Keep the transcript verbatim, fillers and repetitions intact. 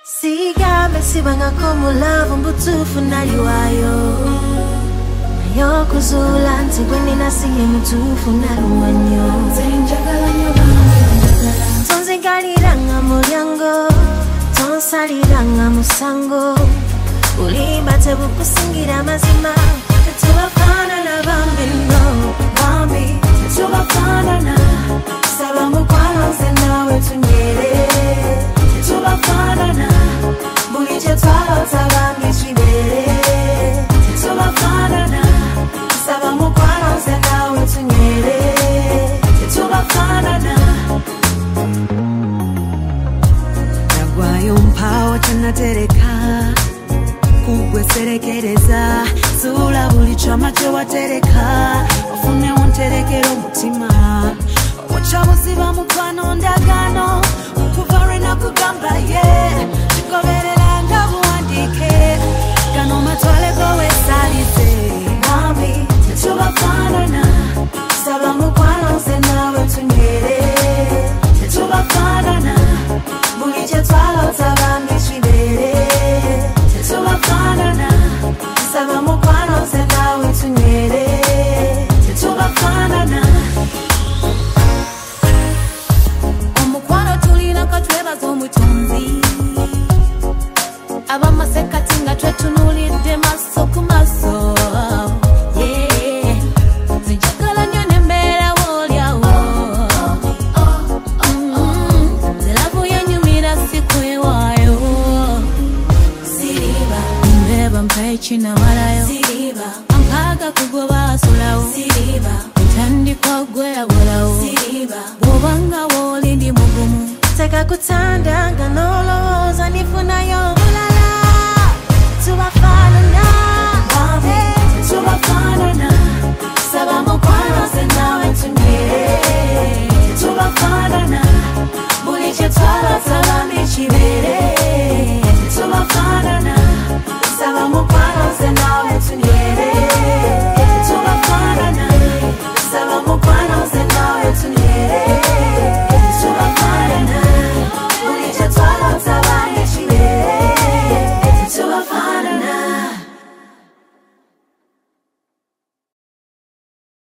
Sigambe sibanga komulava mbutufu naliwayo Nayo kuzula nti gweni nasiye mutufu nalumanyo Tonzigaliranga mulyango Tonsaliranga musango Ulimba tebukusingira mazima Tetubafana na bambi no Bambi tetubafana na Saba mukwano nze nawe tunyere Tetubafana na Bulije twalota bambi twibere Tetubafana na Saba mukwano nze nawe tunyere Tetubafana na Nagwayo mpawo tenatereka Kugwe serekereza Sula buli chama chewatereka Ofune wonterekero mutima Omuchabo siba mukwano ndagano Ukuvare na kugamba ye Chikoberera ngabu wandike Gano matwale gowe salize Mami, tetubafana na Saba mukwano nse nawe tunyere Tetubafana na Bulije twalota bambi twibere Tetubafana na Saba mukwano nse nawe tunyere Tetubafana na Omukwano tulina katwebaza omutonzi Abamaseka tinga twetunulidde maso ku maso Yeah Zinjagala nnyo n'embeera w'olyawo Zelavu yenyumira sikwewaayo Siriba Mbeba mpa ekinamalayo Siriba Ampaga kugoba asulawo Siriba Ntandikwa gwelabulawo Siriba Bw'obanga w'oli ndi mugumu Teka kutanda